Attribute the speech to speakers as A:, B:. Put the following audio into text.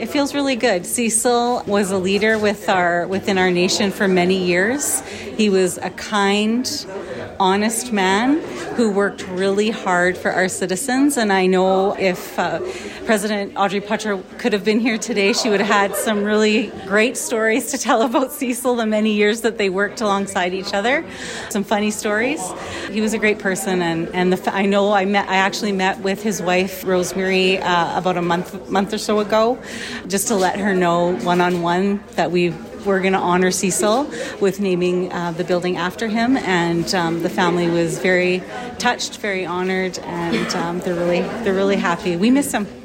A: It feels really good. Cecil was a leader within our nation for many years. He was a kind, honest man who worked really hard for our citizens. And I know if President Audrey Putcher could have been here today, she would have had some really great stories to tell about Cecil, the many years that they worked alongside each other. Some funny stories. He was a great person, and I actually met with his wife Rosemary about a month or so ago, just to let her know one-on-one that we're going to honor Cecil with naming the building after him, and the family was very touched, very honored, and they're really happy. We miss him.